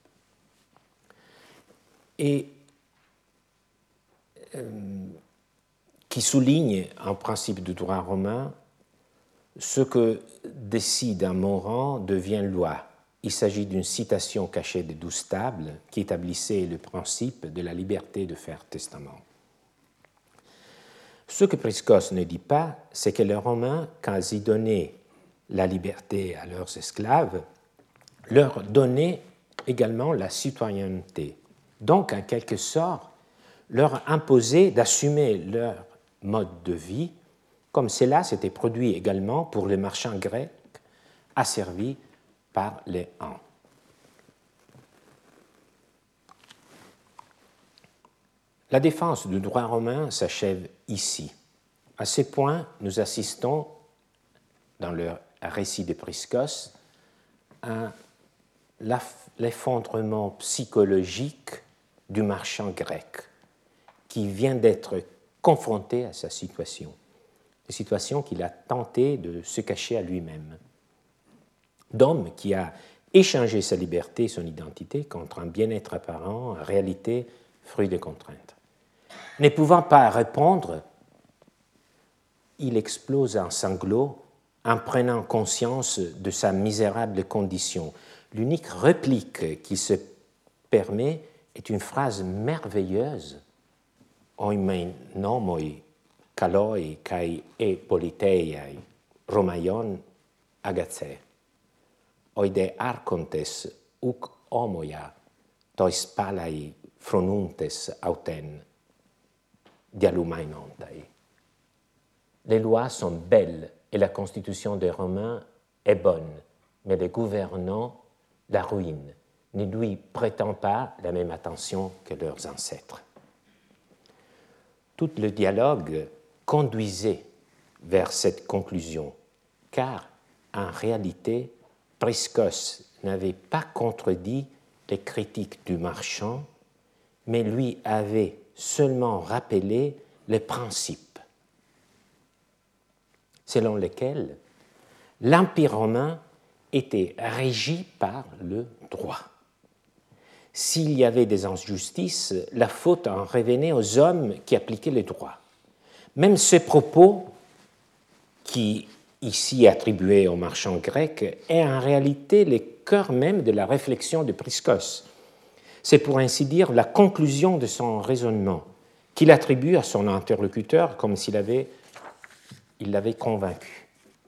et qui souligne un principe du droit romain: ce que décide un mourant devient loi. Il s'agit d'une citation cachée des 12 tables qui établissait le principe de la liberté de faire testament. Ce que Priscos ne dit pas, c'est que les Romains, quand ils donnaient la liberté à leurs esclaves, leur donnaient également la citoyenneté. Donc, en quelque sorte, leur imposaient d'assumer leur mode de vie, comme cela s'était produit également pour les marchands grecs asservis par les Huns. La défense du droit romain s'achève ici. À ce point, nous assistons, dans le récit de Priscos, à l'effondrement psychologique du marchand grec qui vient d'être confronté à sa situation, une situation qu'il a tenté de se cacher à lui-même. D'homme qui a échangé sa liberté et son identité contre un bien-être apparent, en réalité fruit des contraintes. Ne pouvant pas répondre, il explose en sanglots en prenant conscience de sa misérable condition. L'unique réplique qu'il se permet est une phrase merveilleuse: oimei nomoi kaloi kai e politeiai romaion agatsé oide archontes uc homoia tois palai fronuntes auten dialumainontai. Les lois sont belles et la constitution des Romains est bonne, mais les gouvernants la ruinent, ne lui prêtant pas la même attention que leurs ancêtres. Tout le dialogue conduisait vers cette conclusion, car en réalité, Priskos n'avait pas contredit les critiques du marchand, mais lui avait seulement rappelé les principes selon lesquels l'Empire romain était régi par le droit. S'il y avait des injustices, la faute en revenait aux hommes qui appliquaient le droit. Même ce propos, qui ici attribué aux marchands grecs, est en réalité le cœur même de la réflexion de Priskos. C'est pour ainsi dire la conclusion de son raisonnement, qu'il attribue à son interlocuteur comme s'il l'avait convaincu.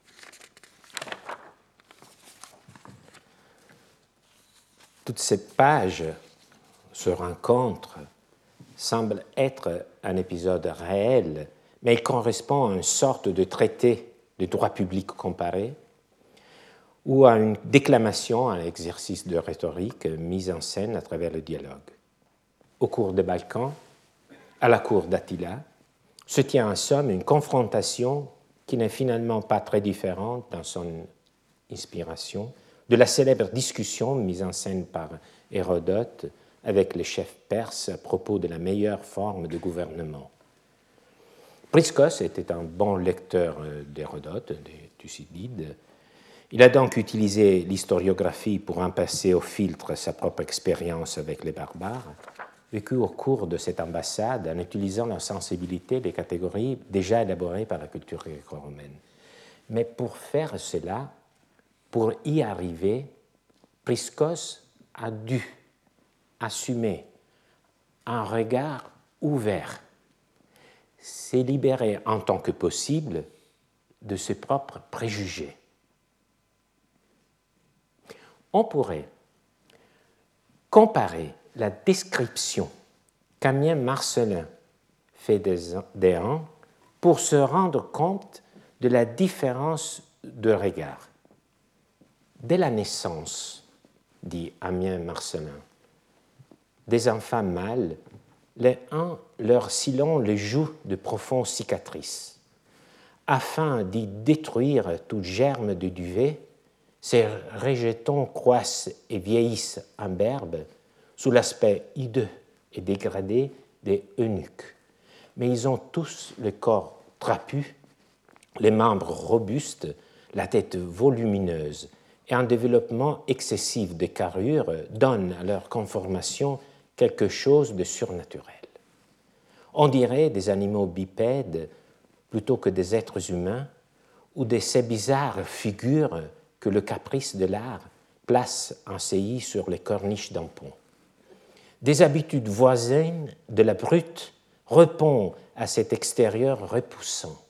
Toute cette page se rencontre semble être un épisode réel, mais il correspond à une sorte de traité de droit public comparé ou à une déclamation, un exercice de rhétorique mis en scène à travers le dialogue. Au cours des Balkans, à la cour d'Attila, se tient en somme une confrontation qui n'est finalement pas très différente dans son inspiration de la célèbre discussion mise en scène par Hérodote avec les chefs perses à propos de la meilleure forme de gouvernement. Priskos était un bon lecteur d'Hérodote, de Thucydide. Il a donc utilisé l'historiographie pour en passer au filtre sa propre expérience avec les barbares, vécue au cours de cette ambassade en utilisant la sensibilité des catégories déjà élaborées par la culture gréco-romaine. Mais pour faire cela, pour y arriver, Priskos a dû assumer un regard ouvert, s'est libéré en tant que possible de ses propres préjugés. On pourrait comparer la description qu'Ammien Marcellin fait des uns pour se rendre compte de la différence de regard. Dès la naissance, dit Ammien Marcellin, des enfants mâles, les uns leur scellent les joues de profondes cicatrices. Afin d'y détruire tout germe de duvet, ces rejetons croissent et vieillissent imberbes sous l'aspect hideux et dégradé des eunuques. Mais ils ont tous le corps trapu, les membres robustes, la tête volumineuse, et un développement excessif de carrure donne à leur conformation quelque chose de surnaturel. On dirait des animaux bipèdes plutôt que des êtres humains, ou de ces bizarres figures que le caprice de l'art place enseignies sur les corniches d'un pont. Des habitudes voisines de la brute répondent à cet extérieur repoussant.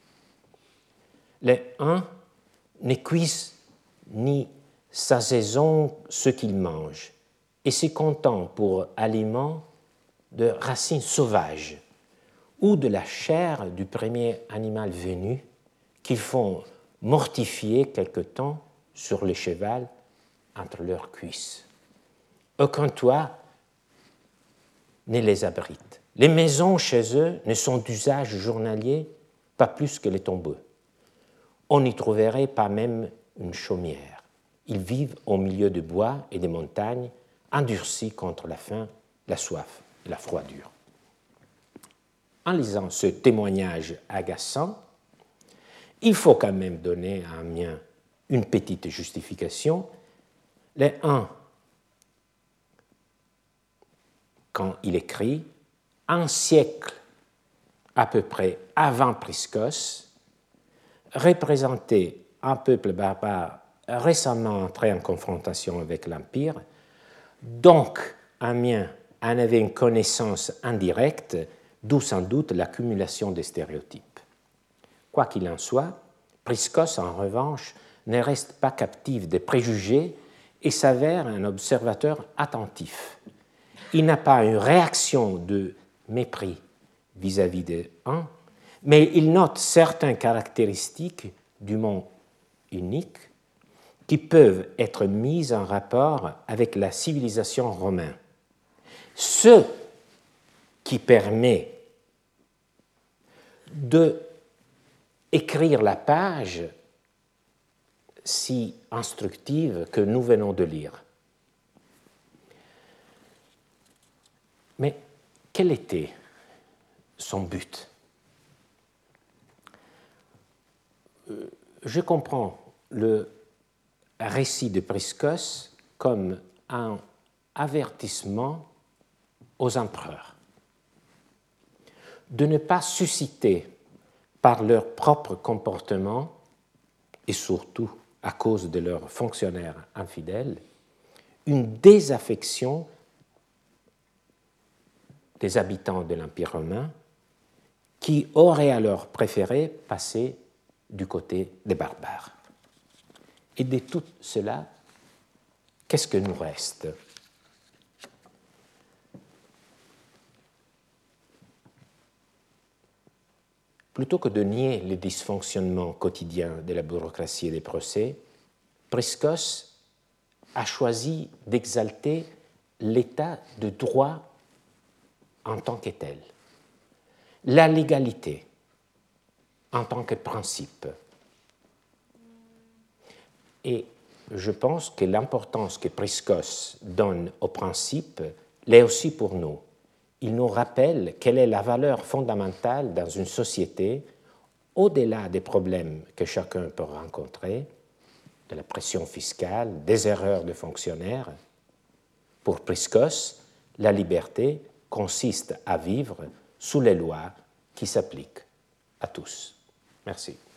Les uns n'écuisent ni s'assaisonnent ce qu'ils mangent et se contentent pour aliment de racines sauvages ou de la chair du premier animal venu qu'ils font mortifier quelque temps sur le cheval entre leurs cuisses. Aucun toit ne les abrite. Les maisons chez eux ne sont d'usage journalier pas plus que les tombeaux. On n'y trouverait pas même une chaumière. Ils vivent au milieu de bois et des montagnes, endurcis contre la faim, la soif et la froidure. En lisant ce témoignage agaçant, il faut quand même donner à Ammien une petite justification. Les uns, quand il écrit, un siècle à peu près avant Priskos, représentait un peuple barbare récemment entré en confrontation avec l'Empire, donc Ammien en avait une connaissance indirecte, d'où sans doute l'accumulation des stéréotypes. Quoi qu'il en soit, Priskos, en revanche, ne reste pas captif des préjugés et s'avère un observateur attentif. Il n'a pas une réaction de mépris vis-à-vis des uns, mais il note certaines caractéristiques du monde unique qui peuvent être mises en rapport avec la civilisation romaine. Ce qui permet de écrire la page si instructive que nous venons de lire. Mais quel était son but? Je comprends le récit de Priscos comme un avertissement aux empereurs de ne pas susciter par leur propre comportement, et surtout à cause de leurs fonctionnaires infidèles, une désaffection des habitants de l'Empire romain qui auraient alors préféré passer du côté des barbares. Et de tout cela, qu'est-ce que nous reste? Plutôt que de nier les dysfonctionnements quotidiens de la bureaucratie et des procès, Priscos a choisi d'exalter l'état de droit en tant que tel, la légalité en tant que principe. Et je pense que l'importance que Priscos donne au principe l'est aussi pour nous. Il nous rappelle quelle est la valeur fondamentale dans une société, au-delà des problèmes que chacun peut rencontrer, de la pression fiscale, des erreurs de fonctionnaires. Pour Priscos, la liberté consiste à vivre sous les lois qui s'appliquent à tous. Merci.